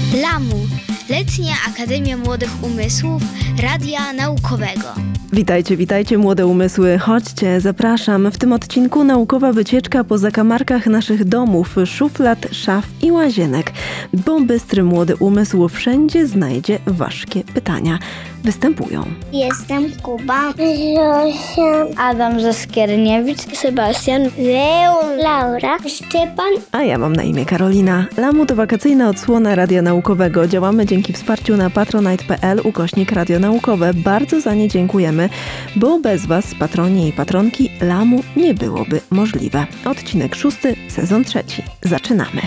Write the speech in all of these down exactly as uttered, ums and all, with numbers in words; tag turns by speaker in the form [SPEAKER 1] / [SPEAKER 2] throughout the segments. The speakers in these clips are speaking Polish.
[SPEAKER 1] Lamu, Letnia Akademia Młodych Umysłów Radia Naukowego.
[SPEAKER 2] Witajcie, witajcie młode umysły. Chodźcie, zapraszam. W tym odcinku naukowa wycieczka po zakamarkach naszych domów, szuflad, szaf i łazienek. Bo bystry młody umysł wszędzie znajdzie ważkie pytania. Występują
[SPEAKER 3] Jestem Kuba, Zosia, Adam ze Skierniewicz, Sebastian, Leon, Laura, Szczepan.
[SPEAKER 2] A ja mam na imię Karolina. Lamu to wakacyjna odsłona Radia Naukowego. Działamy dzięki wsparciu na patronite kropka p l ukośnik Radio Naukowe. Bardzo za nie dziękujemy, bo bez Was, patroni i patronki, Lamu nie byłoby możliwe. Odcinek szósty, sezon trzeci. Zaczynamy.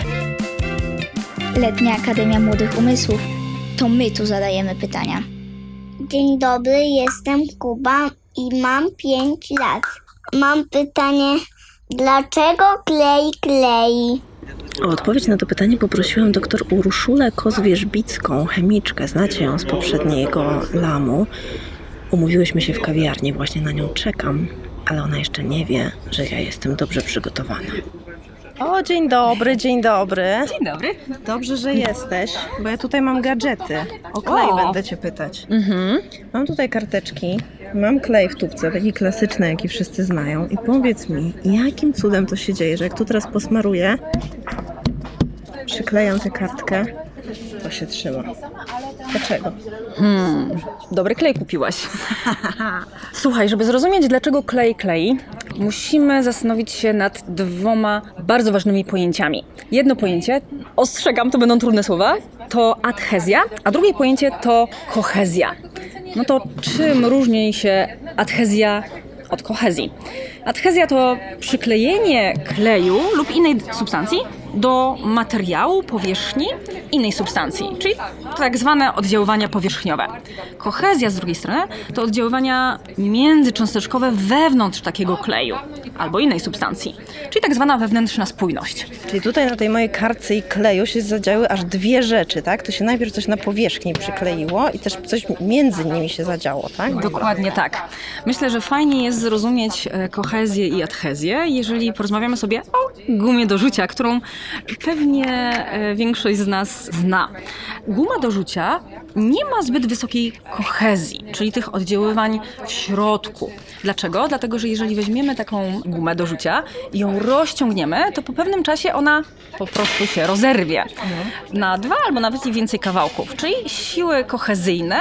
[SPEAKER 1] Letnia Akademia Młodych Umysłów. To my tu zadajemy pytania.
[SPEAKER 3] Dzień dobry, jestem Kuba i mam pięć lat. Mam pytanie, dlaczego klej klei?
[SPEAKER 2] O odpowiedź na to pytanie poprosiłam dr Urszulę Kozwierz-Bicką, chemiczkę. Znacie ją z poprzedniego Lamu. Umówiłyśmy się w kawiarni, właśnie na nią czekam, ale ona jeszcze nie wie, że ja jestem dobrze przygotowana. O, dzień dobry, dzień dobry.
[SPEAKER 4] Dzień dobry.
[SPEAKER 2] Dobrze, że jesteś, bo ja tutaj mam gadżety. O klej
[SPEAKER 4] O.
[SPEAKER 2] będę Cię pytać.
[SPEAKER 4] Mhm.
[SPEAKER 2] Mam tutaj karteczki, mam klej w tubce, taki klasyczny, jaki wszyscy znają. I powiedz mi, jakim cudem to się dzieje, że jak tu teraz posmaruję, przyklejam tę kartkę, to się trzyma. Dlaczego?
[SPEAKER 4] Hmm. Dobry klej kupiłaś. Słuchaj, żeby zrozumieć, dlaczego klej klei, musimy zastanowić się nad dwoma bardzo ważnymi pojęciami. Jedno pojęcie, ostrzegam, to będą trudne słowa, to adhezja, a drugie pojęcie to kohezja. No to czym różni się adhezja od kohezji? Adhezja to przyklejenie kleju lub innej substancji do materiału, powierzchni innej substancji, czyli tak zwane oddziaływania powierzchniowe. Kohezja z drugiej strony to oddziaływania międzycząsteczkowe wewnątrz takiego kleju albo innej substancji, czyli tak zwana wewnętrzna spójność.
[SPEAKER 2] Czyli tutaj na tej mojej kartce i kleju się zadziały aż dwie rzeczy, tak? To się najpierw coś na powierzchni przykleiło i też coś między nimi się zadziało, tak?
[SPEAKER 4] Dokładnie tak. Myślę, że fajnie jest zrozumieć kohezję i adhezję, jeżeli porozmawiamy sobie o gumie do rzucia, którą pewnie większość z nas zna. Guma do rzucia nie ma zbyt wysokiej kohezji, czyli tych oddziaływań w środku. Dlaczego? Dlatego, że jeżeli weźmiemy taką gumę do rzucia i ją rozciągniemy, to po pewnym czasie ona po prostu się rozerwie na dwa albo nawet i więcej kawałków. Czyli siły kohezyjne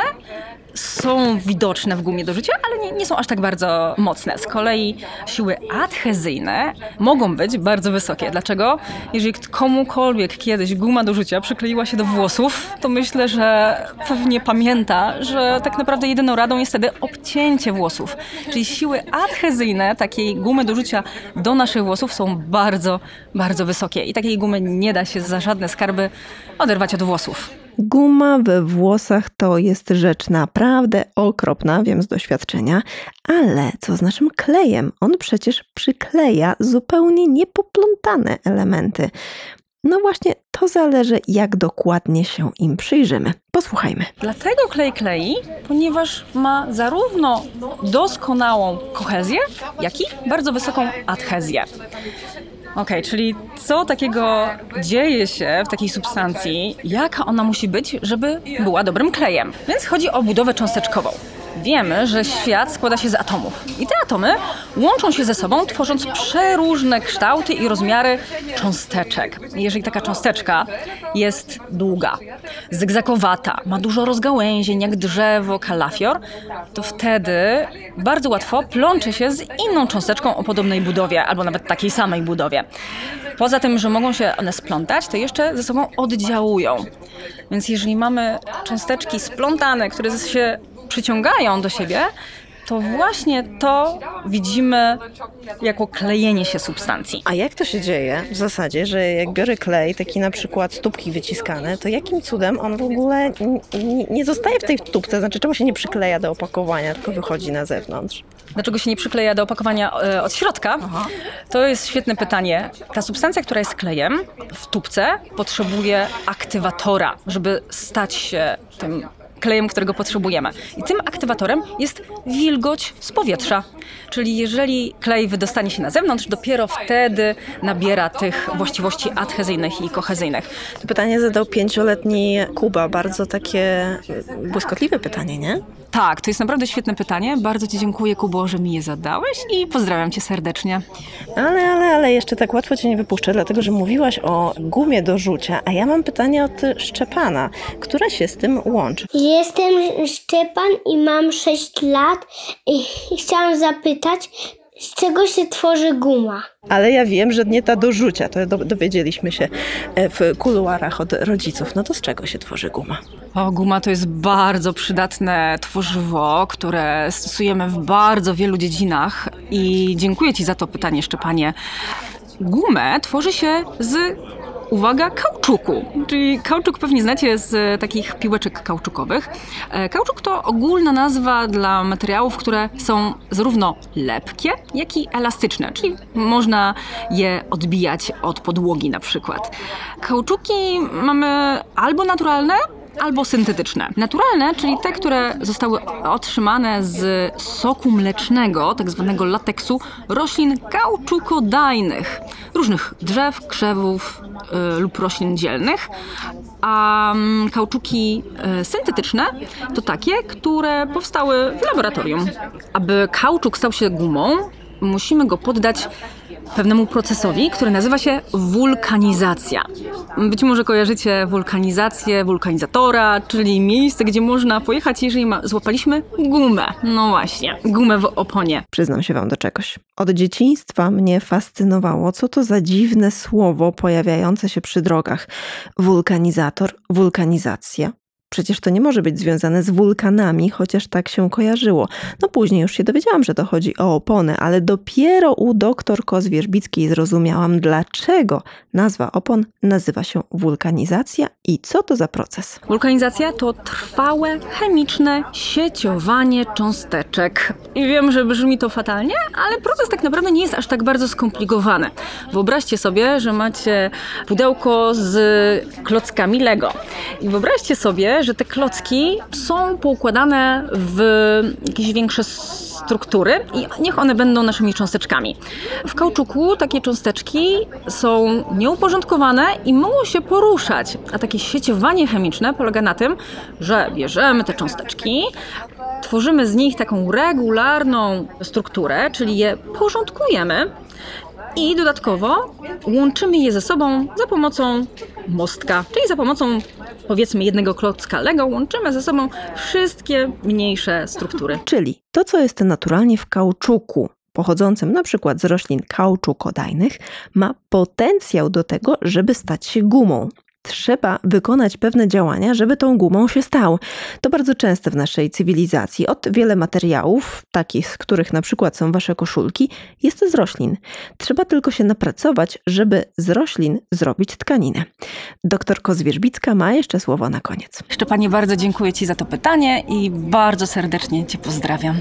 [SPEAKER 4] są widoczne w gumie do rzucia, ale nie, nie są aż tak bardzo mocne. Z kolei siły adhezyjne mogą być bardzo wysokie. Dlaczego? Jeżeli komukolwiek kiedyś guma do rzucia przykleiła się do włosów, to myślę, że pewnie pamięta, że tak naprawdę jedyną radą jest wtedy obcięcie włosów. Czyli siły adhezyjne takiej gumy do rzucia do naszych włosów są bardzo, bardzo wysokie. I takiej gumy nie da się za żadne skarby oderwać od włosów.
[SPEAKER 2] Guma we włosach to jest rzecz naprawdę okropna, wiem z doświadczenia, ale co z naszym klejem? On przecież przykleja zupełnie niepoplątane elementy. No właśnie, to zależy, jak dokładnie się im przyjrzymy. Posłuchajmy.
[SPEAKER 4] Dlatego klej klei, ponieważ ma zarówno doskonałą kohezję, jak i bardzo wysoką adhezję. Okej, czyli co takiego dzieje się w takiej substancji, jaka ona musi być, żeby była dobrym klejem? Więc chodzi o budowę cząsteczkową. Wiemy, że świat składa się z atomów i te atomy łączą się ze sobą, tworząc przeróżne kształty i rozmiary cząsteczek. Jeżeli taka cząsteczka jest długa, zygzakowata, ma dużo rozgałęzień jak drzewo, kalafior, to wtedy bardzo łatwo plącze się z inną cząsteczką o podobnej budowie albo nawet takiej samej budowie. Poza tym, że mogą się one splątać, to jeszcze ze sobą oddziałują. Więc jeżeli mamy cząsteczki splątane, które się przyciągają do siebie, to właśnie to widzimy jako klejenie się substancji.
[SPEAKER 2] A jak to się dzieje w zasadzie, że jak biorę klej, taki na przykład stópki wyciskane, to jakim cudem on w ogóle n- n- nie zostaje w tej tubce? Znaczy, czemu się nie przykleja do opakowania, tylko wychodzi na zewnątrz?
[SPEAKER 4] Dlaczego się nie przykleja do opakowania e, od środka? Aha. To jest świetne pytanie. Ta substancja, która jest klejem w tubce, potrzebuje aktywatora, żeby stać się tym klejem, którego potrzebujemy. I tym aktywatorem jest wilgoć z powietrza. Czyli jeżeli klej wydostanie się na zewnątrz, dopiero wtedy nabiera tych właściwości adhezyjnych i kohezyjnych.
[SPEAKER 2] To pytanie zadał pięcioletni Kuba. Bardzo takie błyskotliwe pytanie, nie?
[SPEAKER 4] Tak, to jest naprawdę świetne pytanie. Bardzo Ci dziękuję, Kubo, że mi je zadałeś i pozdrawiam Cię serdecznie.
[SPEAKER 2] Ale, ale, ale jeszcze tak łatwo Cię nie wypuszczę, dlatego że mówiłaś o gumie do rzucia, a ja mam pytanie od Szczepana, która się z tym łączy.
[SPEAKER 3] Jestem Szczepan i mam sześć lat i chciałam zapytać, z czego się tworzy guma?
[SPEAKER 2] Ale ja wiem, że nie ta do rzucia, to do, dowiedzieliśmy się w kuluarach od rodziców. No to z czego się tworzy guma?
[SPEAKER 4] O, guma to jest bardzo przydatne tworzywo, które stosujemy w bardzo wielu dziedzinach i dziękuję Ci za to pytanie, Szczepanie. Gumę tworzy się z, uwaga, kauczuku. Czyli kauczuk pewnie znacie z takich piłeczek kauczukowych. Kauczuk to ogólna nazwa dla materiałów, które są zarówno lepkie, jak i elastyczne, czyli można je odbijać od podłogi na przykład. Kauczuki mamy albo naturalne, albo syntetyczne. Naturalne, czyli te, które zostały otrzymane z soku mlecznego, tak zwanego lateksu, roślin kauczukodajnych, różnych drzew, krzewów y, lub roślin dzielnych. A mm, kauczuki y, syntetyczne to takie, które powstały w laboratorium. Aby kauczuk stał się gumą, musimy go poddać pewnemu procesowi, który nazywa się wulkanizacja. Być może kojarzycie wulkanizację, wulkanizatora, czyli miejsce, gdzie można pojechać, jeżeli ma, złapaliśmy gumę. No właśnie, gumę w oponie.
[SPEAKER 2] Przyznam się wam do czegoś. Od dzieciństwa mnie fascynowało, co to za dziwne słowo pojawiające się przy drogach. Wulkanizator, wulkanizacja. Przecież to nie może być związane z wulkanami, chociaż tak się kojarzyło. No później już się dowiedziałam, że to chodzi o opony, ale dopiero u doktor Kozwierzbickiej zrozumiałam, dlaczego nazwa opon nazywa się wulkanizacja i co to za proces.
[SPEAKER 4] Wulkanizacja to trwałe, chemiczne sieciowanie cząsteczek. I wiem, że brzmi to fatalnie, ale proces tak naprawdę nie jest aż tak bardzo skomplikowany. Wyobraźcie sobie, że macie pudełko z klockami Lego. I wyobraźcie sobie, że te klocki są poukładane w jakieś większe struktury i niech one będą naszymi cząsteczkami. W kauczuku takie cząsteczki są nieuporządkowane i mogą się poruszać, a takie sieciowanie chemiczne polega na tym, że bierzemy te cząsteczki, tworzymy z nich taką regularną strukturę, czyli je porządkujemy i dodatkowo łączymy je ze sobą za pomocą mostka, czyli za pomocą, powiedzmy, jednego klocka Lego łączymy ze sobą wszystkie mniejsze struktury.
[SPEAKER 2] Czyli to, co jest naturalnie w kauczuku, pochodzącym na przykład z roślin kauczukodajnych, ma potencjał do tego, żeby stać się gumą. Trzeba wykonać pewne działania, żeby tą gumą się stał. To bardzo częste w naszej cywilizacji. Od wiele materiałów, takich z których na przykład są wasze koszulki, jest z roślin. Trzeba tylko się napracować, żeby z roślin zrobić tkaninę. Doktor Kozwierzbicka ma jeszcze słowo na koniec.
[SPEAKER 4] Szczepanie, bardzo dziękuję Ci za to pytanie i bardzo serdecznie Cię pozdrawiam.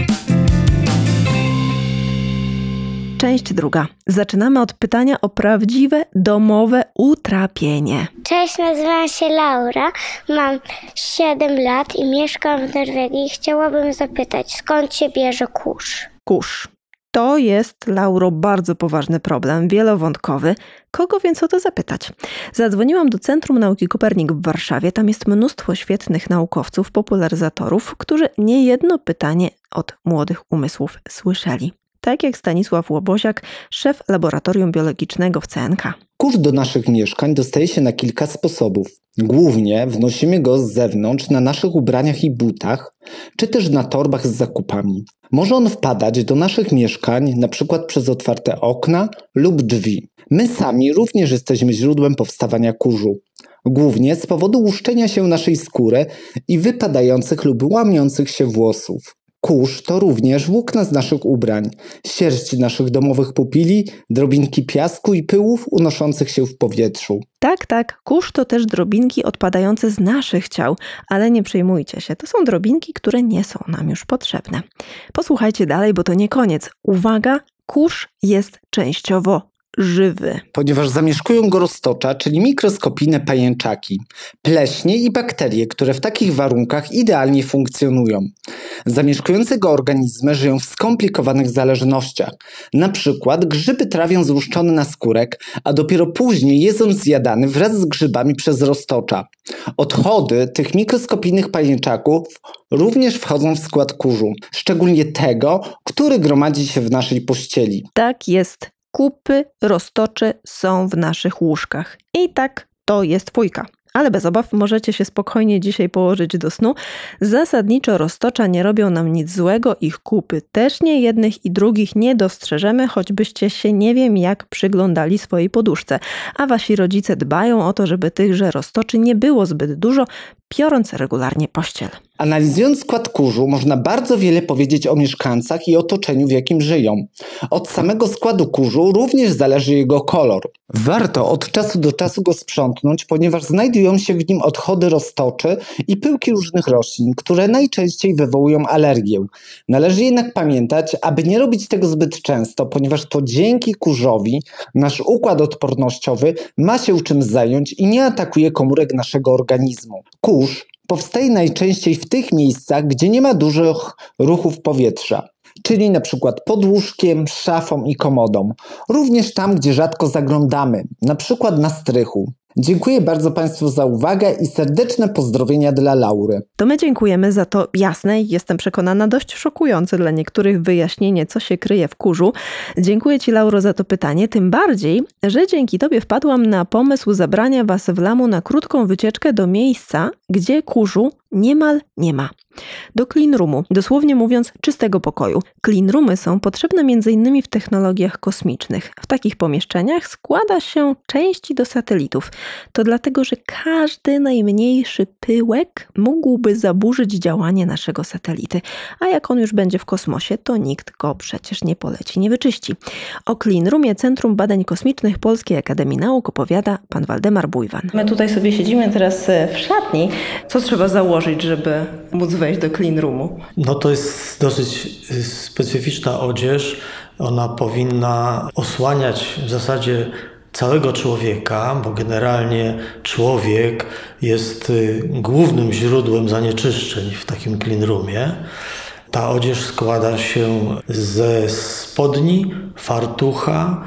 [SPEAKER 2] Część druga. Zaczynamy od pytania o prawdziwe domowe utrapienie.
[SPEAKER 3] Cześć, nazywam się Laura, mam siedem lat i mieszkam w Norwegii i chciałabym zapytać, skąd się bierze kurz?
[SPEAKER 2] Kurz. To jest, Lauro, bardzo poważny problem, wielowątkowy. Kogo więc o to zapytać? Zadzwoniłam do Centrum Nauki Kopernik w Warszawie. Tam jest mnóstwo świetnych naukowców, popularyzatorów, którzy niejedno pytanie od młodych umysłów słyszeli. Tak jak Stanisław Łoboziak, szef laboratorium biologicznego w C N K.
[SPEAKER 5] Kurz do naszych mieszkań dostaje się na kilka sposobów. Głównie wnosimy go z zewnątrz na naszych ubraniach i butach, czy też na torbach z zakupami. Może on wpadać do naszych mieszkań na przykład przez otwarte okna lub drzwi. My sami również jesteśmy źródłem powstawania kurzu. Głównie z powodu łuszczenia się naszej skóry i wypadających lub łamiących się włosów. Kurz to również włókna z naszych ubrań, sierść naszych domowych pupili, drobinki piasku i pyłów unoszących się w powietrzu.
[SPEAKER 2] Tak, tak, kurz to też drobinki odpadające z naszych ciał, ale nie przejmujcie się, to są drobinki, które nie są nam już potrzebne. Posłuchajcie dalej, bo to nie koniec. Uwaga, kurz jest częściowo żywy.
[SPEAKER 5] Ponieważ zamieszkują go roztocza, czyli mikroskopijne pajęczaki, pleśnie i bakterie, które w takich warunkach idealnie funkcjonują. Zamieszkujące go organizmy żyją w skomplikowanych zależnościach. Na przykład grzyby trawią złuszczony naskórek, a dopiero później jest on zjadany wraz z grzybami przez roztocza. Odchody tych mikroskopijnych pajęczaków również wchodzą w skład kurzu, szczególnie tego, który gromadzi się w naszej pościeli.
[SPEAKER 2] Tak jest. Kupy roztocze są w naszych łóżkach. I tak to jest fujka. Ale bez obaw możecie się spokojnie dzisiaj położyć do snu. Zasadniczo roztocza nie robią nam nic złego, ich kupy też nie, jednych i drugich nie dostrzeżemy, choćbyście się nie wiem jak przyglądali swojej poduszce. A wasi rodzice dbają o to, żeby tychże roztoczy nie było zbyt dużo, piorąc regularnie pościel.
[SPEAKER 5] Analizując skład kurzu, można bardzo wiele powiedzieć o mieszkańcach i otoczeniu, w jakim żyją. Od samego składu kurzu również zależy jego kolor. Warto od czasu do czasu go sprzątnąć, ponieważ znajdują się w nim odchody roztoczy i pyłki różnych roślin, które najczęściej wywołują alergię. Należy jednak pamiętać, aby nie robić tego zbyt często, ponieważ to dzięki kurzowi nasz układ odpornościowy ma się czym zająć i nie atakuje komórek naszego organizmu. Kurz powstaje najczęściej w tych miejscach, gdzie nie ma dużych ruchów powietrza, czyli na przykład pod łóżkiem, szafą i komodą. Również tam, gdzie rzadko zaglądamy, na przykład na strychu. Dziękuję bardzo Państwu za uwagę i serdeczne pozdrowienia dla Laury.
[SPEAKER 2] To my dziękujemy za to jasne i jestem przekonana dość szokujące dla niektórych wyjaśnienie, co się kryje w kurzu. Dziękuję Ci, Lauro, za to pytanie, tym bardziej, że dzięki Tobie wpadłam na pomysł zabrania Was w Lamu na krótką wycieczkę do miejsca, gdzie kurzu niemal nie ma. Do clean roomu, dosłownie mówiąc czystego pokoju. Clean roomy są potrzebne między innymi w technologiach kosmicznych. W takich pomieszczeniach składa się części do satelitów. To dlatego, że każdy najmniejszy pyłek mógłby zaburzyć działanie naszego satelity. A jak on już będzie w kosmosie, to nikt go przecież nie poleci, nie wyczyści. O clean roomie Centrum Badań Kosmicznych Polskiej Akademii Nauk opowiada pan Waldemar Bujwan. My tutaj sobie siedzimy teraz w szatni. Co trzeba założyć, żeby móc wejść do clean roomu?
[SPEAKER 6] No to jest dosyć specyficzna odzież. Ona powinna osłaniać w zasadzie całego człowieka, bo generalnie człowiek jest głównym źródłem zanieczyszczeń w takim clean roomie. Ta odzież składa się ze spodni, fartucha,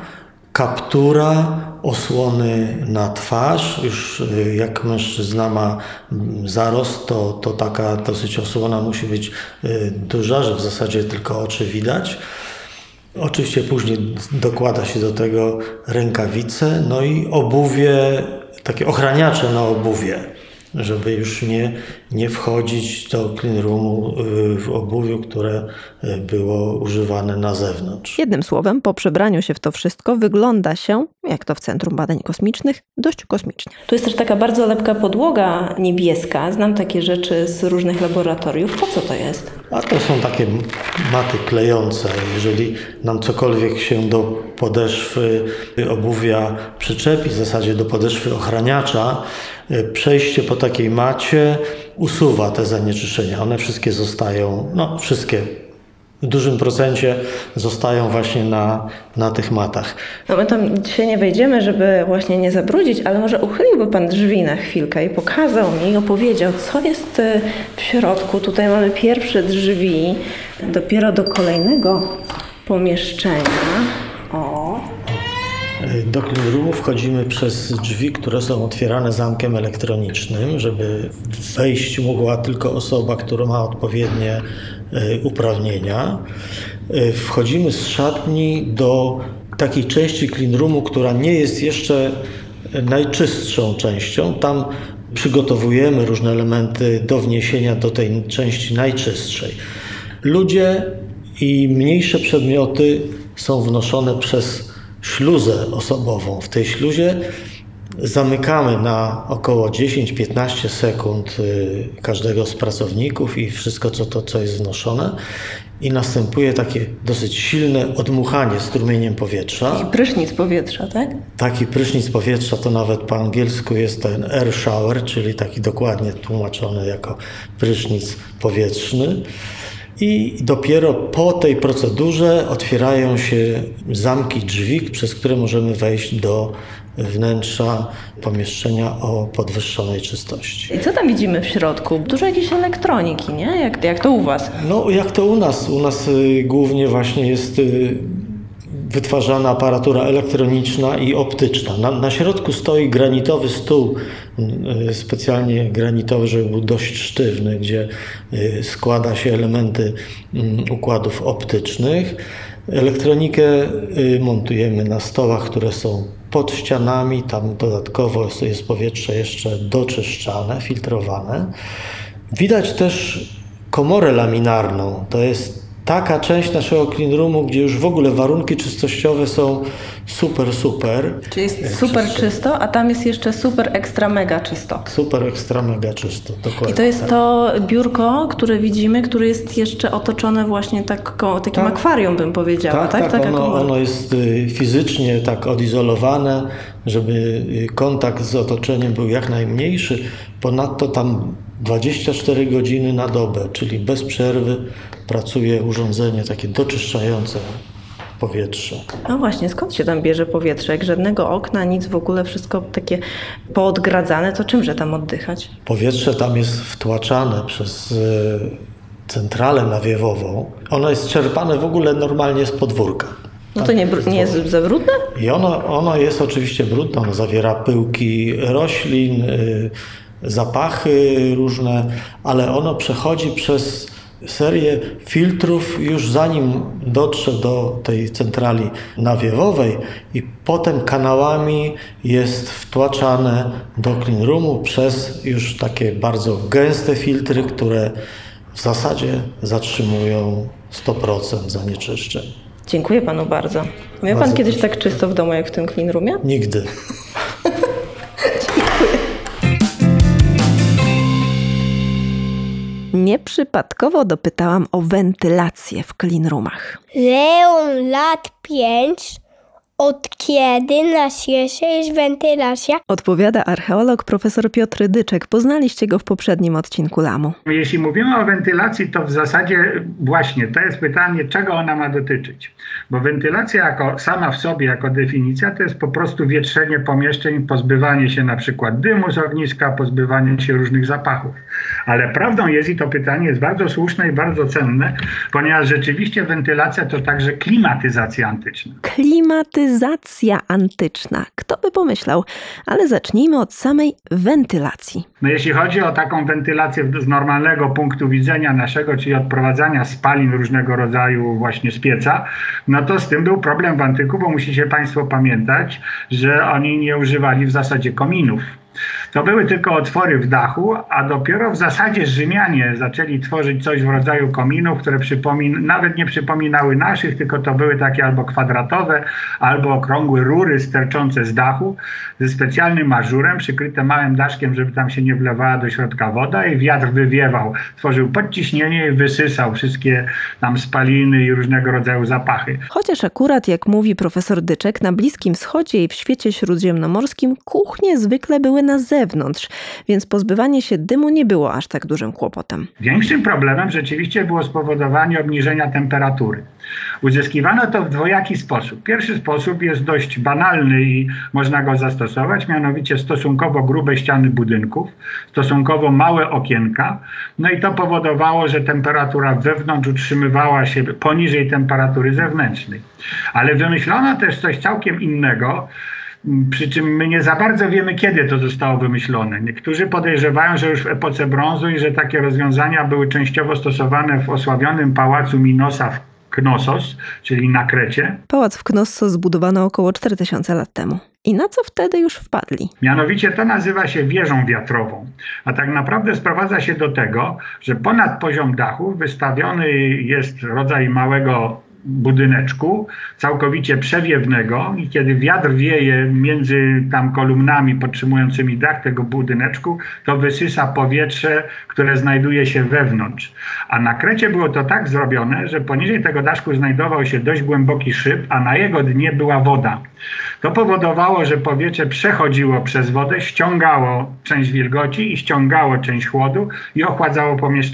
[SPEAKER 6] kaptura, osłony na twarz. Już jak mężczyzna ma zarost, to, to taka dosyć osłona musi być duża, że w zasadzie tylko oczy widać. Oczywiście później dokłada się do tego rękawice, no i obuwie, takie ochraniacze na obuwie, żeby już nie, nie wchodzić do clean roomu w obuwiu, które było używane na zewnątrz.
[SPEAKER 2] Jednym słowem, po przebraniu się w to wszystko wygląda się, jak to w Centrum Badań Kosmicznych, dość kosmicznie. Tu jest też taka bardzo lepka podłoga niebieska. Znam takie rzeczy z różnych laboratoriów. Po co to jest?
[SPEAKER 6] A to są takie maty klejące. Jeżeli nam cokolwiek się do podeszwy obuwia przyczepi, w zasadzie do podeszwy ochraniacza, przejście po takiej macie usuwa te zanieczyszczenia. One wszystkie zostają, no wszystkie w dużym procencie zostają właśnie na, na tych matach.
[SPEAKER 2] No my tam dzisiaj nie wejdziemy, żeby właśnie nie zabrudzić, ale może uchyliłby Pan drzwi na chwilkę i pokazał mi i opowiedział, co jest w środku. Tutaj mamy pierwsze drzwi, dopiero do kolejnego pomieszczenia. O.
[SPEAKER 6] Do clean roomu wchodzimy przez drzwi, które są otwierane zamkiem elektronicznym, żeby wejść mogła tylko osoba, która ma odpowiednie uprawnienia. Wchodzimy z szatni do takiej części clean roomu, która nie jest jeszcze najczystszą częścią. Tam przygotowujemy różne elementy do wniesienia do tej części najczystszej. Ludzie i mniejsze przedmioty są wnoszone przez śluzę osobową. W tej śluzie zamykamy na około dziesięć do piętnastu sekund każdego z pracowników i wszystko, co to, co jest wnoszone. I następuje takie dosyć silne odmuchanie strumieniem powietrza.
[SPEAKER 2] Taki prysznic powietrza, tak?
[SPEAKER 6] Taki prysznic powietrza to nawet po angielsku jest ten air shower, czyli taki dokładnie tłumaczony jako prysznic powietrzny. i dopiero po tej procedurze otwierają się zamki drzwi, przez które możemy wejść do wnętrza pomieszczenia o podwyższonej czystości.
[SPEAKER 2] I co tam widzimy w środku? Dużo jakiejś elektroniki, nie? Jak, jak to u Was?
[SPEAKER 6] No jak to u nas? U nas y, głównie właśnie jest y, wytwarzana aparatura elektroniczna i optyczna. Na, na środku stoi granitowy stół, y, specjalnie granitowy, żeby był dość sztywny, gdzie y, składa się elementy y, układów optycznych. Elektronikę y, montujemy na stołach, które są pod ścianami, tam dodatkowo jest powietrze jeszcze doczyszczane, filtrowane. Widać też komorę laminarną. To jest taka część naszego cleanroomu, gdzie już w ogóle warunki czystościowe są super, super.
[SPEAKER 2] Czyli jest super czysto, a tam jest jeszcze super ekstra mega czysto.
[SPEAKER 6] Super ekstra mega czysto, dokładnie.
[SPEAKER 2] I to jest to biurko, które widzimy, które jest jeszcze otoczone właśnie taką, takim
[SPEAKER 6] Tak.
[SPEAKER 2] akwarium, bym powiedziała.
[SPEAKER 6] Tak,
[SPEAKER 2] tak,
[SPEAKER 6] tak,
[SPEAKER 2] Taka
[SPEAKER 6] ono,
[SPEAKER 2] komora.
[SPEAKER 6] ono jest y, fizycznie tak odizolowane, żeby y, kontakt z otoczeniem był jak najmniejszy. Ponadto tam dwadzieścia cztery godziny na dobę, czyli bez przerwy pracuje urządzenie takie doczyszczające powietrze.
[SPEAKER 2] No właśnie, skąd się tam bierze powietrze? Jak żadnego okna, nic w ogóle, wszystko takie poodgradzane, to czymże tam oddychać?
[SPEAKER 6] Powietrze tam jest wtłaczane przez y, centralę nawiewową. Ono jest czerpane w ogóle normalnie z podwórka.
[SPEAKER 2] No to nie, br- nie jest za brudne?
[SPEAKER 6] I ono, ono jest oczywiście brudne, ono zawiera pyłki roślin, y, zapachy różne, ale ono przechodzi przez serię filtrów już zanim dotrze do tej centrali nawiewowej i potem kanałami jest wtłaczane do cleanroomu przez już takie bardzo gęste filtry, które w zasadzie zatrzymują sto procent zanieczyszczeń.
[SPEAKER 2] Dziękuję Panu bardzo. Miał Pan
[SPEAKER 6] Bardzo
[SPEAKER 2] kiedyś
[SPEAKER 6] proszę.
[SPEAKER 2] tak czysto w domu jak w tym cleanroomie?
[SPEAKER 6] Nigdy.
[SPEAKER 2] Nieprzypadkowo dopytałam o wentylację w cleanroomach.
[SPEAKER 3] Leon lat pięć. Od kiedy na świecie jest wentylacja?
[SPEAKER 2] Odpowiada archeolog profesor Piotr Dyczek. Poznaliście go w poprzednim odcinku Lamu.
[SPEAKER 7] Jeśli mówimy o wentylacji, to w zasadzie właśnie to jest pytanie, czego ona ma dotyczyć. Bo wentylacja jako sama w sobie, jako definicja, to jest po prostu wietrzenie pomieszczeń, pozbywanie się na przykład dymu z ogniska, pozbywanie się różnych zapachów. Ale prawdą jest, i to pytanie jest bardzo słuszne i bardzo cenne, ponieważ rzeczywiście wentylacja to także klimatyzacja antyczna.
[SPEAKER 2] Klimatyzacja antyczna. Kto by pomyślał? Ale zacznijmy od samej wentylacji.
[SPEAKER 7] No jeśli chodzi o taką wentylację z normalnego punktu widzenia naszego, czyli odprowadzania spalin różnego rodzaju właśnie z pieca, no to z tym był problem w antyku, bo musicie Państwo pamiętać, że oni nie używali w zasadzie kominów. To były tylko otwory w dachu, a dopiero w zasadzie Rzymianie zaczęli tworzyć coś w rodzaju kominów, które przypomin- nawet nie przypominały naszych, tylko to były takie albo kwadratowe, albo okrągłe rury sterczące z dachu ze specjalnym ażurem, przykryte małym daszkiem, żeby tam się nie wlewała do środka woda i wiatr wywiewał, tworzył podciśnienie i wysysał wszystkie tam spaliny i różnego rodzaju zapachy.
[SPEAKER 2] Chociaż akurat, jak mówi profesor Dyczek, na Bliskim Wschodzie i w świecie śródziemnomorskim kuchnie zwykle były na zewnątrz, więc pozbywanie się dymu nie było aż tak dużym kłopotem.
[SPEAKER 7] Większym problemem rzeczywiście było spowodowanie obniżenia temperatury. Uzyskiwano to w dwojaki sposób. Pierwszy sposób jest dość banalny i można go zastosować, mianowicie stosunkowo grube ściany budynków, stosunkowo małe okienka, no i to powodowało, że temperatura wewnątrz utrzymywała się poniżej temperatury zewnętrznej. Ale wymyślono też coś całkiem innego, przy czym my nie za bardzo wiemy, kiedy to zostało wymyślone. Niektórzy podejrzewają, że już w epoce brązu i że takie rozwiązania były częściowo stosowane w osławionym pałacu Minosa w Knossos, czyli na Krecie.
[SPEAKER 2] Pałac w Knossos zbudowano około cztery tysiące lat temu. I na co wtedy już wpadli?
[SPEAKER 7] Mianowicie to nazywa się wieżą wiatrową, a tak naprawdę sprowadza się do tego, że ponad poziom dachu wystawiony jest rodzaj małego budyneczku, całkowicie przewiewnego i kiedy wiatr wieje między tam kolumnami podtrzymującymi dach tego budyneczku, to wysysa powietrze, które znajduje się wewnątrz. A na Krecie było to tak zrobione, że poniżej tego daszku znajdował się dość głęboki szyb, a na jego dnie była woda. To powodowało, że powietrze przechodziło przez wodę, ściągało część wilgoci i ściągało część chłodu i ochładzało pomieszczenia.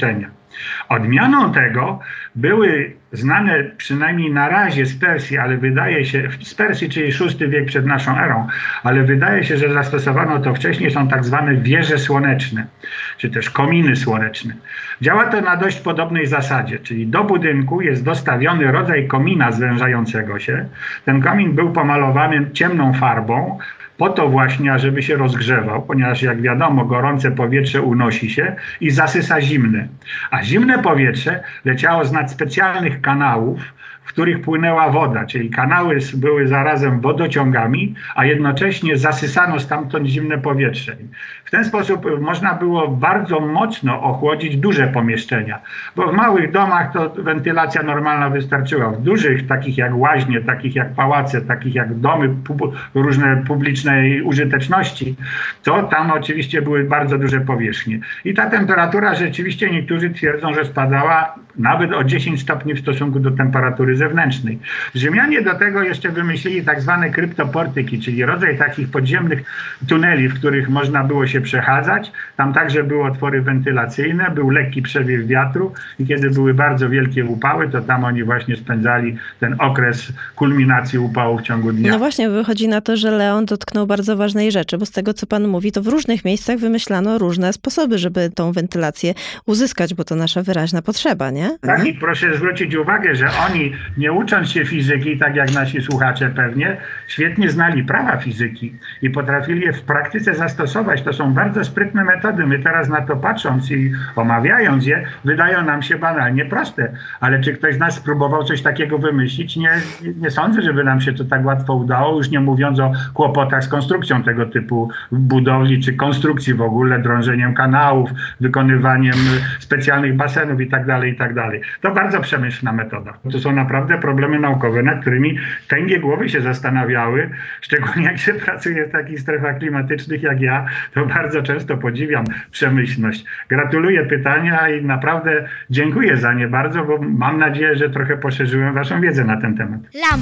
[SPEAKER 7] Odmianą tego były znane przynajmniej na razie z Persji, ale wydaje się, z Persji, czyli szósty wiek przed naszą erą, ale wydaje się, że zastosowano to wcześniej, są tak zwane wieże słoneczne, czy też kominy słoneczne. Działa to na dość podobnej zasadzie, czyli do budynku jest dostawiony rodzaj komina zwężającego się. Ten komin był pomalowany ciemną farbą, po to właśnie, żeby się rozgrzewał, ponieważ jak wiadomo, gorące powietrze unosi się i zasysa zimne. A zimne powietrze leciało z nad specjalnych kanałów, w których płynęła woda, czyli kanały były zarazem wodociągami, a jednocześnie zasysano stamtąd zimne powietrze. W ten sposób można było bardzo mocno ochłodzić duże pomieszczenia, bo w małych domach to wentylacja normalna wystarczyła. W dużych, takich jak łaźnie, takich jak pałace, takich jak domy pub- różne publicznej użyteczności, to tam oczywiście były bardzo duże powierzchnie. I ta temperatura rzeczywiście niektórzy twierdzą, że spadała nawet o dziesięć stopni w stosunku do temperatury zewnętrznej. Rzymianie do tego jeszcze wymyślili tak zwane kryptoportyki, czyli rodzaj takich podziemnych tuneli, w których można było się przechadzać. Tam także były otwory wentylacyjne, był lekki przewiew wiatru i kiedy były bardzo wielkie upały, to tam oni właśnie spędzali ten okres kulminacji upału w ciągu dnia.
[SPEAKER 2] No właśnie, wychodzi na to, że Leon dotknął bardzo ważnej rzeczy, bo z tego, co pan mówi, to w różnych miejscach wymyślano różne sposoby, żeby tą wentylację uzyskać, bo to nasza wyraźna potrzeba, nie?
[SPEAKER 7] Tak, i proszę zwrócić uwagę, że oni, nie ucząc się fizyki, tak jak nasi słuchacze pewnie, świetnie znali prawa fizyki i potrafili je w praktyce zastosować. To są bardzo sprytne metody. My teraz na to patrząc i omawiając je, wydają nam się banalnie proste. Ale czy ktoś z nas spróbował coś takiego wymyślić? Nie, nie sądzę, żeby nam się to tak łatwo udało, już nie mówiąc o kłopotach z konstrukcją tego typu budowli, czy konstrukcji w ogóle, drążeniem kanałów, wykonywaniem specjalnych basenów i tak dalej, i tak dalej. To bardzo przemyślna metoda. To są naprawdę problemy naukowe, nad którymi tęgie głowy się zastanawiały, szczególnie jak się pracuje w takich strefach klimatycznych jak ja, to bardzo często podziwiam przemyślność. Gratuluję pytania i naprawdę dziękuję za nie bardzo, bo mam nadzieję, że trochę poszerzyłem waszą wiedzę na ten temat.
[SPEAKER 1] Lamu.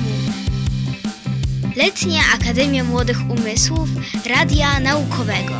[SPEAKER 1] Letnia Akademia Młodych Umysłów Radia Naukowego.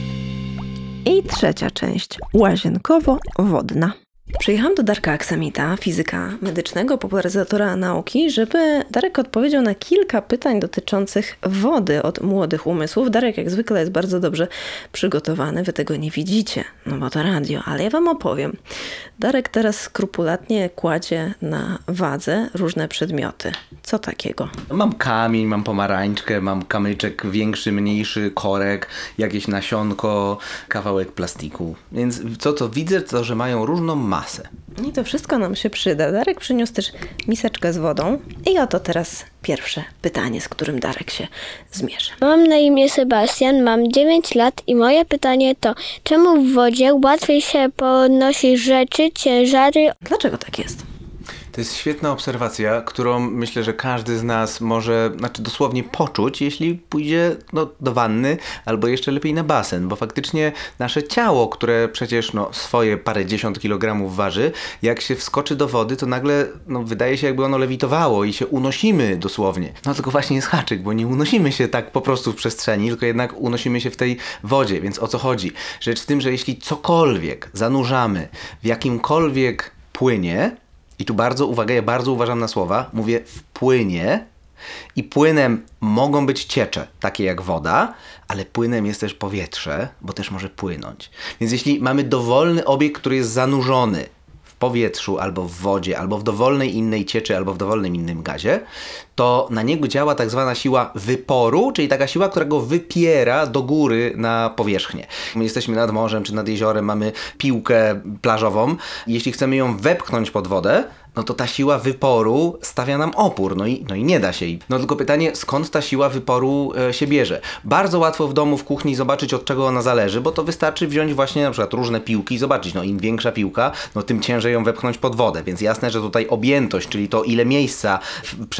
[SPEAKER 2] I trzecia część, łazienkowo-wodna. Przyjechałam do Darka Aksamita, fizyka medycznego, popularyzatora nauki, żeby Darek odpowiedział na kilka pytań dotyczących wody od młodych umysłów. Darek jak zwykle jest bardzo dobrze przygotowany, wy tego nie widzicie, no bo to radio, ale ja wam opowiem. Darek teraz skrupulatnie kładzie na wadze różne przedmioty. Co takiego?
[SPEAKER 8] Mam kamień, mam pomarańczkę, mam kamyczek większy, mniejszy, korek, jakieś nasionko, kawałek plastiku. Więc co to widzę, to że mają różną masę.
[SPEAKER 2] I to wszystko nam się przyda. Darek przyniósł też miseczkę z wodą. I oto teraz pierwsze pytanie, z którym Darek się zmierzy.
[SPEAKER 3] Mam na imię Sebastian, mam dziewięć lat i moje pytanie to, czemu w wodzie łatwiej się podnosi rzeczy, ciężary?
[SPEAKER 2] Dlaczego tak jest?
[SPEAKER 8] To jest świetna obserwacja, którą myślę, że każdy z nas może, znaczy dosłownie poczuć, jeśli pójdzie no, do wanny albo jeszcze lepiej na basen, bo faktycznie nasze ciało, które przecież no, swoje parę dziesiąt kilogramów waży, jak się wskoczy do wody, to nagle no, wydaje się, jakby ono lewitowało i się unosimy dosłownie. No tylko właśnie jest haczyk, bo nie unosimy się tak po prostu w przestrzeni, tylko jednak unosimy się w tej wodzie, więc o co chodzi? Rzecz w tym, że jeśli cokolwiek zanurzamy w jakimkolwiek płynie, i tu bardzo, uwaga, ja bardzo uważam na słowa, mówię wpłynie i płynem mogą być ciecze, takie jak woda, ale płynem jest też powietrze, bo też może płynąć. Więc jeśli mamy dowolny obiekt, który jest zanurzony w powietrzu, albo w wodzie, albo w dowolnej innej cieczy, albo w dowolnym innym gazie, to na niego działa tak zwana siła wyporu, czyli taka siła, która go wypiera do góry na powierzchnię. My jesteśmy nad morzem czy nad jeziorem, mamy piłkę plażową. Jeśli chcemy ją wepchnąć pod wodę, no to ta siła wyporu stawia nam opór, no i, no i nie da się. No tylko pytanie, skąd ta siła wyporu e, się bierze? Bardzo łatwo w domu, w kuchni zobaczyć, od czego ona zależy, bo to wystarczy wziąć właśnie na przykład różne piłki i zobaczyć, no im większa piłka, no tym ciężej ją wepchnąć pod wodę, więc jasne, że tutaj objętość, czyli to ile miejsca w przestrzeni ten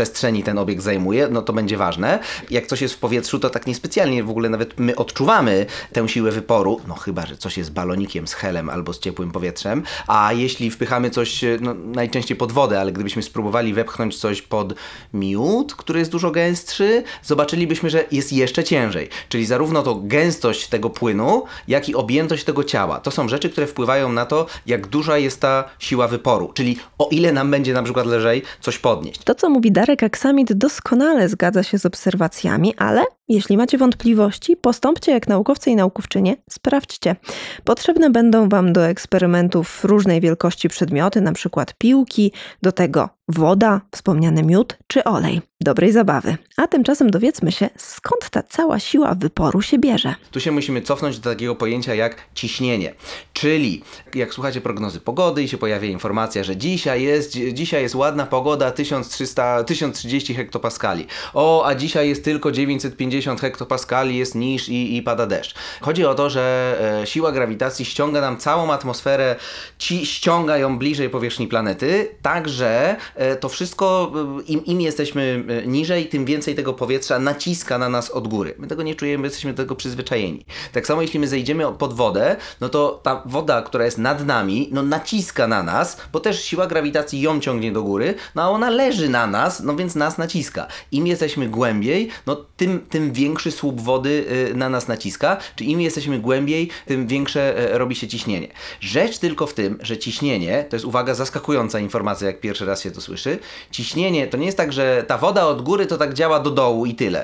[SPEAKER 8] ten obiekt zajmuje, no to będzie ważne. Jak coś jest w powietrzu, to tak niespecjalnie w ogóle nawet my odczuwamy tę siłę wyporu, no chyba, że coś jest balonikiem z helem albo z ciepłym powietrzem, a jeśli wpychamy coś, no, najczęściej pod wodę, ale gdybyśmy spróbowali wepchnąć coś pod miód, który jest dużo gęstszy, zobaczylibyśmy, że jest jeszcze ciężej. Czyli zarówno to gęstość tego płynu, jak i objętość tego ciała. To są rzeczy, które wpływają na to, jak duża jest ta siła wyporu. Czyli o ile nam będzie na przykład lżej coś podnieść.
[SPEAKER 2] To, co mówi Darek Aksamit, doskonale zgadza się z obserwacjami, ale jeśli macie wątpliwości, postąpcie jak naukowcy i naukowczynie, sprawdźcie. Potrzebne będą Wam do eksperymentów różnej wielkości przedmioty, na przykład piłki, do tego woda, wspomniany miód czy olej. Dobrej zabawy. A tymczasem dowiedzmy się, skąd ta cała siła wyporu się bierze.
[SPEAKER 8] Tu się musimy cofnąć do takiego pojęcia jak ciśnienie. Czyli jak słuchacie prognozy pogody i się pojawia informacja, że dzisiaj jest, dzisiaj jest ładna pogoda, tysiąc trzysta, tysiąc trzydzieści hektopaskali. O, a dzisiaj jest tylko dziewięćset pięćdziesiąt hektopaskali, jest niż i, i pada deszcz. Chodzi o to, że e, siła grawitacji ściąga nam całą atmosferę, ci, ściąga ją bliżej powierzchni planety, tak że e, to wszystko, e, im, im jesteśmy e, niżej, tym więcej tego powietrza naciska na nas od góry. My tego nie czujemy, jesteśmy do tego przyzwyczajeni. Tak samo jeśli my zejdziemy pod wodę, no to ta woda, która jest nad nami, no naciska na nas, bo też siła grawitacji ją ciągnie do góry, no a ona leży na nas, no więc nas naciska. Im jesteśmy głębiej, no tym, tym większy słup wody y, na nas naciska, czy im jesteśmy głębiej, tym większe y, robi się ciśnienie. Rzecz tylko w tym, że ciśnienie, to jest uwaga, zaskakująca informacja, jak pierwszy raz się to słyszy, ciśnienie to nie jest tak, że ta woda od góry to tak działa do dołu i tyle.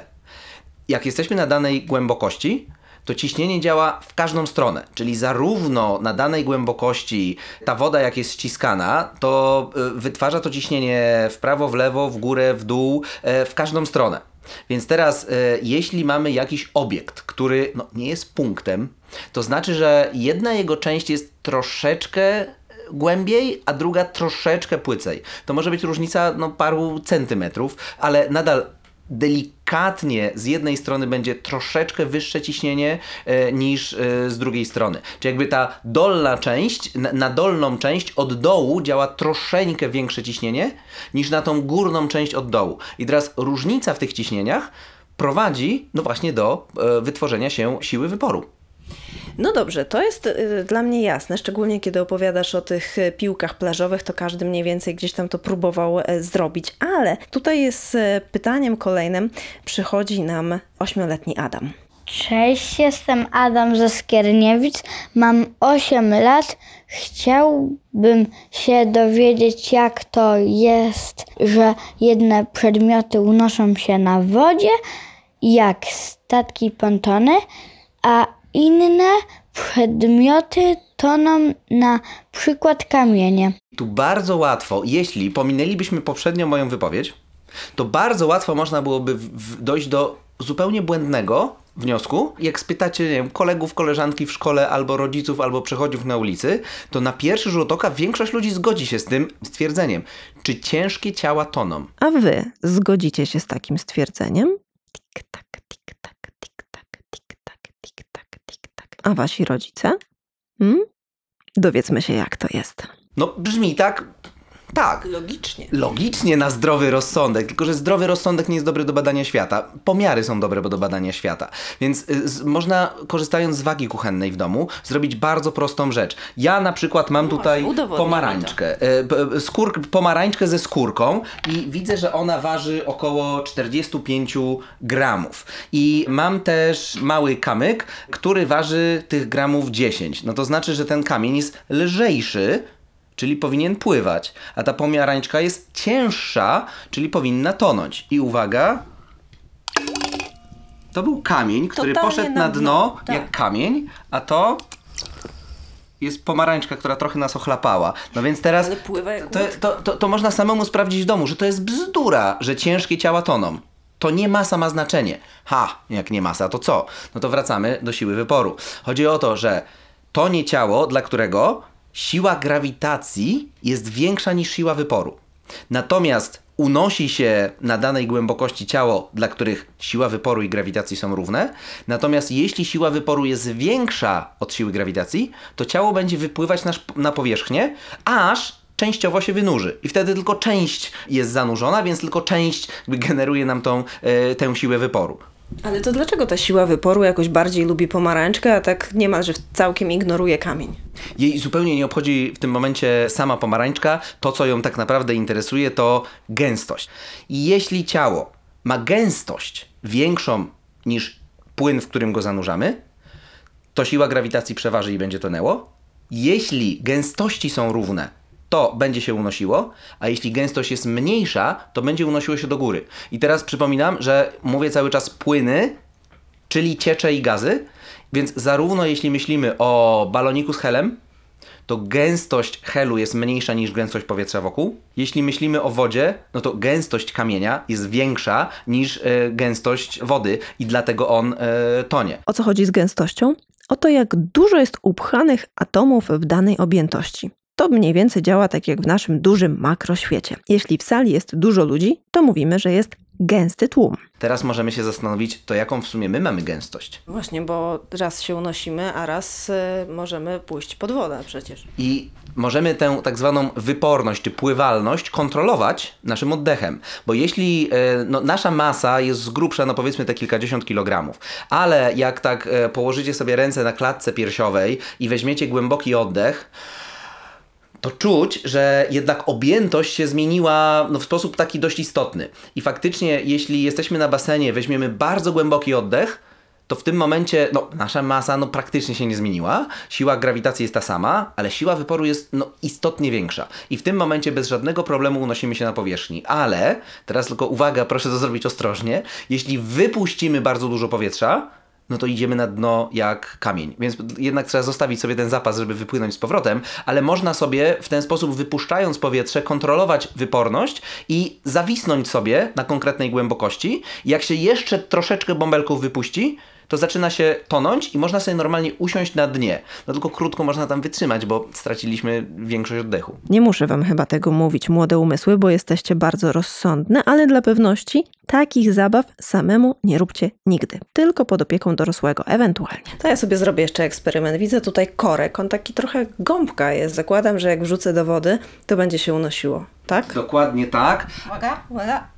[SPEAKER 8] Jak jesteśmy na danej głębokości, to ciśnienie działa w każdą stronę, czyli zarówno na danej głębokości ta woda jak jest ściskana, to wytwarza to ciśnienie w prawo, w lewo, w górę, w dół, w każdą stronę. Więc teraz jeśli mamy jakiś obiekt, który no, nie jest punktem, to znaczy, że jedna jego część jest troszeczkę głębiej, a druga troszeczkę płycej. To może być różnica no, paru centymetrów, ale nadal delikatnie z jednej strony będzie troszeczkę wyższe ciśnienie e, niż e, z drugiej strony. Czyli jakby ta dolna część, na, na dolną część od dołu działa troszeczkę większe ciśnienie niż na tą górną część od dołu. I teraz różnica w tych ciśnieniach prowadzi no właśnie do e, wytworzenia się siły wyporu.
[SPEAKER 2] No dobrze, to jest y, dla mnie jasne, szczególnie kiedy opowiadasz o tych y, piłkach plażowych, to każdy mniej więcej gdzieś tam to próbował y, zrobić, ale tutaj jest y, pytaniem kolejnym, przychodzi nam ośmioletni Adam.
[SPEAKER 1] Cześć, jestem Adam ze Skierniewic, mam osiem lat. Chciałbym się dowiedzieć, jak to jest, że jedne przedmioty unoszą się na wodzie, jak statki, pontony, a inne przedmioty toną, na przykład kamienie.
[SPEAKER 8] Tu bardzo łatwo, jeśli pominęlibyśmy poprzednią moją wypowiedź, to bardzo łatwo można byłoby w, w dojść do zupełnie błędnego wniosku. Jak spytacie, nie wiem, kolegów, koleżanki w szkole, albo rodziców, albo przechodniów na ulicy, to na pierwszy rzut oka większość ludzi zgodzi się z tym stwierdzeniem. Czy ciężkie ciała toną?
[SPEAKER 2] A wy zgodzicie się z takim stwierdzeniem? Tik-tak, tik-tak, tik-tak, tik-tak, tik-tak, tik-tak. A wasi rodzice? Hmm? Dowiedzmy się, jak to jest.
[SPEAKER 8] No brzmi tak... Tak.
[SPEAKER 2] Logicznie.
[SPEAKER 8] Logicznie na zdrowy rozsądek, tylko że zdrowy rozsądek nie jest dobry do badania świata. Pomiary są dobre do badania świata. Więc y, z, można, korzystając z wagi kuchennej w domu, zrobić bardzo prostą rzecz. Ja na przykład mam tutaj pomarańczkę. Y, skór, pomarańczkę ze skórką i widzę, że ona waży około czterdzieści pięć gramów. I mam też mały kamyk, który waży tych gramów dziesięć. No to znaczy, że ten kamień jest lżejszy, czyli powinien pływać, a ta pomarańczka jest cięższa, czyli powinna tonąć. I uwaga, to był kamień, który
[SPEAKER 2] Totalnie
[SPEAKER 8] poszedł
[SPEAKER 2] na
[SPEAKER 8] na
[SPEAKER 2] dno,
[SPEAKER 8] dno
[SPEAKER 2] tak.
[SPEAKER 8] jak kamień, a to jest pomarańczka, która trochę nas ochlapała. No więc teraz
[SPEAKER 2] Ale pływa jak
[SPEAKER 8] to, to, to, to można samemu sprawdzić w domu, że to jest bzdura, że ciężkie ciała toną. To nie masa ma znaczenie. Ha, jak nie masa, to co? No to wracamy do siły wyporu. Chodzi o to, że tonie ciało, dla którego siła grawitacji jest większa niż siła wyporu. Natomiast unosi się na danej głębokości ciało, dla których siła wyporu i grawitacji są równe. Natomiast jeśli siła wyporu jest większa od siły grawitacji, to ciało będzie wypływać na, na powierzchnię, aż częściowo się wynurzy. I wtedy tylko część jest zanurzona, więc tylko część generuje nam tą, e, tę siłę wyporu.
[SPEAKER 2] Ale to dlaczego ta siła wyporu jakoś bardziej lubi pomarańczkę, a tak niemalże całkiem ignoruje kamień?
[SPEAKER 8] Jej zupełnie nie obchodzi w tym momencie sama pomarańczka. To, co ją tak naprawdę interesuje, to gęstość. I jeśli ciało ma gęstość większą niż płyn, w którym go zanurzamy, to siła grawitacji przeważy i będzie tonęło. Jeśli gęstości są równe, to będzie się unosiło, a jeśli gęstość jest mniejsza, to będzie unosiło się do góry. I teraz przypominam, że mówię cały czas płyny, czyli ciecze i gazy, więc zarówno jeśli myślimy o baloniku z helem, to gęstość helu jest mniejsza niż gęstość powietrza wokół. Jeśli myślimy o wodzie, no to gęstość kamienia jest większa niż e, gęstość wody i dlatego on e, tonie.
[SPEAKER 2] O co chodzi z gęstością? O to, jak dużo jest upchanych atomów w danej objętości. To mniej więcej działa tak jak w naszym dużym makroświecie. Jeśli w sali jest dużo ludzi, to mówimy, że jest gęsty tłum.
[SPEAKER 8] Teraz możemy się zastanowić, to jaką w sumie my mamy gęstość.
[SPEAKER 2] Właśnie, bo raz się unosimy, a raz y, możemy pójść pod wodę przecież.
[SPEAKER 8] I możemy tę tak zwaną wyporność czy pływalność kontrolować naszym oddechem. Bo jeśli e, no, nasza masa jest z grubsza, no powiedzmy te kilkadziesiąt kilogramów, ale jak tak e, położycie sobie ręce na klatce piersiowej i weźmiecie głęboki oddech, to czuć, że jednak objętość się zmieniła no, w sposób taki dość istotny. I faktycznie, jeśli jesteśmy na basenie, weźmiemy bardzo głęboki oddech, to w tym momencie no, nasza masa no, praktycznie się nie zmieniła, siła grawitacji jest ta sama, ale siła wyporu jest no, istotnie większa. I w tym momencie bez żadnego problemu unosimy się na powierzchni. Ale, teraz tylko uwaga, proszę to zrobić ostrożnie, jeśli wypuścimy bardzo dużo powietrza, no to idziemy na dno jak kamień. Więc jednak trzeba zostawić sobie ten zapas, żeby wypłynąć z powrotem, ale można sobie w ten sposób, wypuszczając powietrze, kontrolować wyporność i zawisnąć sobie na konkretnej głębokości. Jak się jeszcze troszeczkę bąbelków wypuści, to zaczyna się tonąć i można sobie normalnie usiąść na dnie. No tylko krótko można tam wytrzymać, bo straciliśmy większość oddechu.
[SPEAKER 2] Nie muszę wam chyba tego mówić, młode umysły, bo jesteście bardzo rozsądne, ale dla pewności takich zabaw samemu nie róbcie nigdy. Tylko pod opieką dorosłego, ewentualnie. To ja sobie zrobię jeszcze eksperyment. Widzę tutaj korek, on taki trochę gąbka jest. Zakładam, że jak wrzucę do wody, to będzie się unosiło, tak?
[SPEAKER 8] Dokładnie tak.
[SPEAKER 2] Uwaga, uwaga.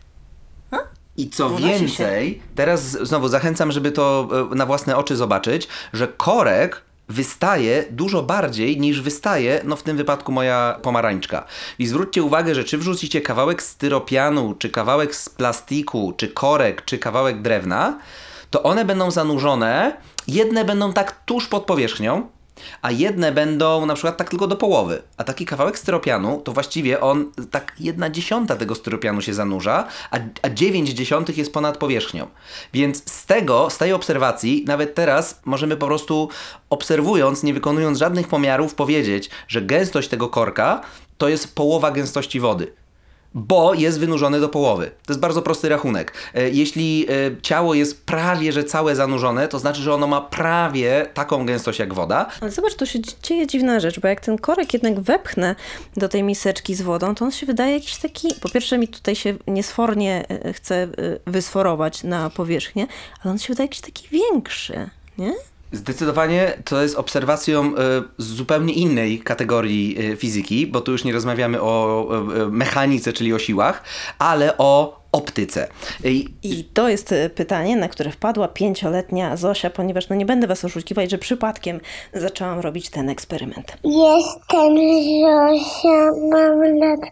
[SPEAKER 8] I co
[SPEAKER 2] Unosi
[SPEAKER 8] więcej,
[SPEAKER 2] się.
[SPEAKER 8] teraz znowu zachęcam, żeby to e, na własne oczy zobaczyć, że korek wystaje dużo bardziej niż wystaje, no w tym wypadku moja pomarańczka. I zwróćcie uwagę, że czy wrzucicie kawałek styropianu, czy kawałek z plastiku, czy korek, czy kawałek drewna, to one będą zanurzone, jedne będą tak tuż pod powierzchnią, a jedne będą na przykład tak tylko do połowy. A taki kawałek styropianu, to właściwie on tak jedna dziesiąta tego styropianu się zanurza, a, a dziewięć dziesiątych jest ponad powierzchnią. Więc z tego, z tej obserwacji, nawet teraz możemy po prostu obserwując, nie wykonując żadnych pomiarów, powiedzieć, że gęstość tego korka to jest połowa gęstości wody. Bo jest wynurzony do połowy. To jest bardzo prosty rachunek. Jeśli ciało jest prawie, że całe zanurzone, to znaczy, że ono ma prawie taką gęstość jak woda.
[SPEAKER 2] Ale zobacz, tu się dzieje dziwna rzecz, bo jak ten korek jednak wepchnę do tej miseczki z wodą, to on się wydaje jakiś taki... Po pierwsze mi tutaj się niesfornie chce wysforować na powierzchnię, ale on się wydaje jakiś taki większy, nie?
[SPEAKER 8] Zdecydowanie to jest obserwacją y, z zupełnie innej kategorii y, fizyki, bo tu już nie rozmawiamy o y, mechanice, czyli o siłach, ale o optyce. I,
[SPEAKER 2] I to jest pytanie, na które wpadła pięcioletnia Zosia, ponieważ no nie będę was oszukiwać, że przypadkiem zaczęłam robić ten eksperyment.
[SPEAKER 3] Jestem Zosia, mam lat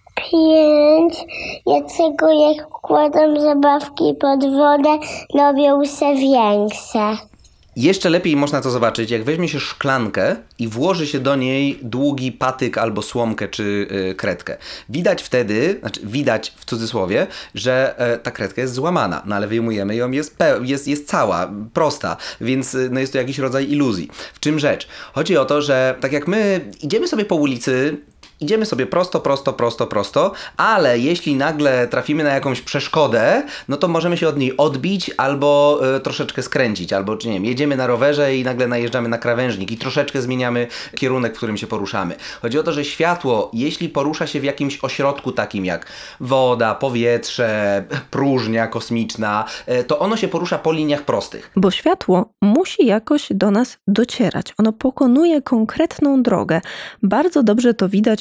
[SPEAKER 3] pięć. Dlaczego jak wkładam zabawki pod wodę, robią się większe?
[SPEAKER 8] Jeszcze lepiej można to zobaczyć, jak weźmie się szklankę i włoży się do niej długi patyk albo słomkę czy y, kredkę. Widać wtedy, znaczy widać w cudzysłowie, że y, ta kredka jest złamana, no ale wyjmujemy ją, jest, jest, jest cała, prosta, więc y, no jest to jakiś rodzaj iluzji. W czym rzecz? Chodzi o to, że tak jak my idziemy sobie po ulicy, idziemy sobie prosto, prosto, prosto, prosto, ale jeśli nagle trafimy na jakąś przeszkodę, no to możemy się od niej odbić albo y, troszeczkę skręcić, albo czy nie wiem, jedziemy na rowerze i nagle najeżdżamy na krawężnik i troszeczkę zmieniamy kierunek, w którym się poruszamy. Chodzi o to, że światło, jeśli porusza się w jakimś ośrodku takim jak woda, powietrze, próżnia kosmiczna, y, to ono się porusza po liniach prostych.
[SPEAKER 2] Bo światło musi jakoś do nas docierać. Ono pokonuje konkretną drogę. Bardzo dobrze to widać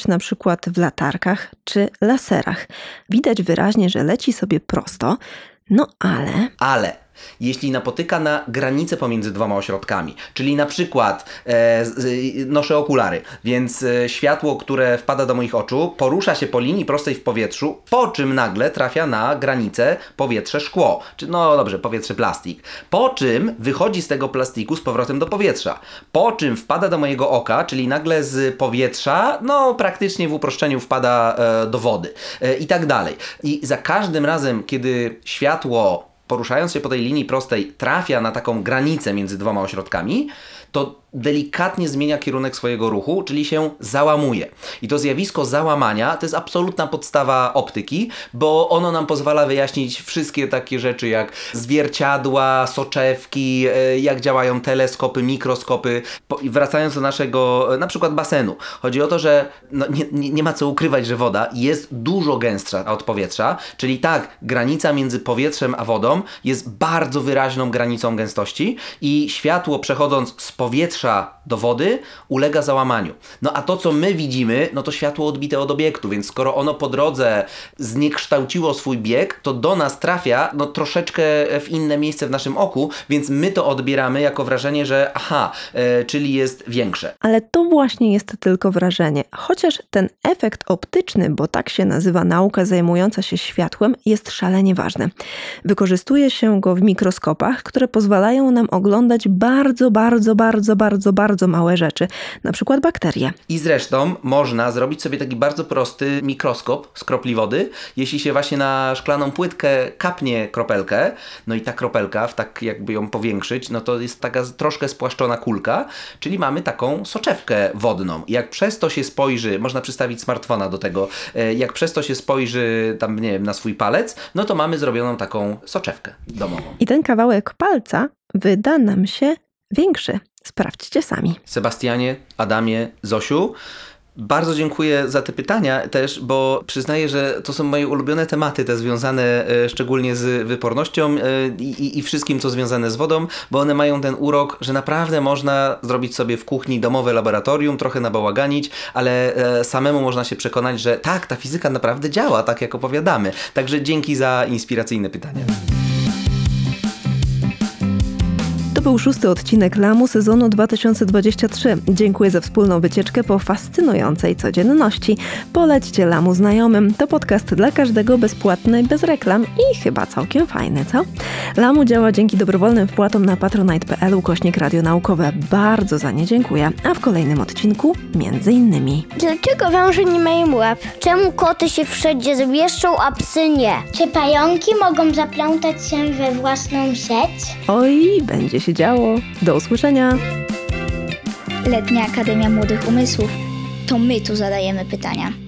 [SPEAKER 2] pracować na przykład w latarkach czy laserach. Widać wyraźnie, że leci sobie prosto, no ale...
[SPEAKER 8] Ale jeśli napotyka na granicę pomiędzy dwoma ośrodkami, czyli na przykład e, z, noszę okulary, więc e, światło, które wpada do moich oczu, porusza się po linii prostej w powietrzu, po czym nagle trafia na granicę powietrze-szkło, czy no dobrze, powietrze-plastik, po czym wychodzi z tego plastiku z powrotem do powietrza, po czym wpada do mojego oka, czyli nagle z powietrza, no praktycznie w uproszczeniu wpada e, do wody e, i tak dalej. I za każdym razem, kiedy światło poruszając się po tej linii prostej trafia na taką granicę między dwoma ośrodkami, to delikatnie zmienia kierunek swojego ruchu, czyli się załamuje. I to zjawisko załamania to jest absolutna podstawa optyki, bo ono nam pozwala wyjaśnić wszystkie takie rzeczy jak zwierciadła, soczewki, jak działają teleskopy, mikroskopy. Wracając do naszego na przykład basenu. Chodzi o to, że no nie, nie, nie ma co ukrywać, że woda jest dużo gęstsza od powietrza, czyli tak, granica między powietrzem a wodą jest bardzo wyraźną granicą gęstości i światło przechodząc z powietrza do wody ulega załamaniu. No a to, co my widzimy, no to światło odbite od obiektu, więc skoro ono po drodze zniekształciło swój bieg, to do nas trafia no troszeczkę w inne miejsce w naszym oku, więc my to odbieramy jako wrażenie, że aha, e, czyli jest większe.
[SPEAKER 2] Ale to właśnie jest tylko wrażenie. Chociaż ten efekt optyczny, bo tak się nazywa nauka zajmująca się światłem, jest szalenie ważny. Wykorzystuje się go w mikroskopach, które pozwalają nam oglądać bardzo, bardzo, bardzo, bardzo, bardzo małe rzeczy, na przykład bakterie.
[SPEAKER 8] I zresztą można zrobić sobie taki bardzo prosty mikroskop z kropli wody, jeśli się właśnie na szklaną płytkę kapnie kropelkę, no i ta kropelka, w tak jakby ją powiększyć, no to jest taka troszkę spłaszczona kulka, czyli mamy taką soczewkę wodną. Jak przez to się spojrzy, można przystawić smartfona do tego, jak przez to się spojrzy tam, nie wiem, na swój palec, no to mamy zrobioną taką soczewkę domową.
[SPEAKER 2] I ten kawałek palca wyda nam się większy. Sprawdźcie sami.
[SPEAKER 8] Sebastianie, Adamie, Zosiu, bardzo dziękuję za te pytania też, bo przyznaję, że to są moje ulubione tematy, te związane e, szczególnie z wypornością e, i, i wszystkim, co związane z wodą, bo one mają ten urok, że naprawdę można zrobić sobie w kuchni domowe laboratorium, trochę nabałaganić, ale e, samemu można się przekonać, że tak, ta fizyka naprawdę działa, tak jak opowiadamy. Także dzięki za inspiracyjne pytania.
[SPEAKER 2] To był szósty odcinek Lamu sezonu dwa tysiące dwudziestego trzeciego. Dziękuję za wspólną wycieczkę po fascynującej codzienności. Polećcie Lamu znajomym. To podcast dla każdego, bezpłatny, bez reklam i chyba całkiem fajny, co? Lamu działa dzięki dobrowolnym wpłatom na patronite kropka p l ukośnik radionaukowe. Bardzo za nie dziękuję. A w kolejnym odcinku między innymi.
[SPEAKER 3] Dlaczego węże nie mają łap? Czemu koty się wszędzie zmieszczą, a psy nie? Czy pająki mogą zaplątać się we własną sieć?
[SPEAKER 2] Oj, będzie się działo. Do usłyszenia.
[SPEAKER 1] Letnia Akademia Młodych Umysłów. To my tu zadajemy pytania.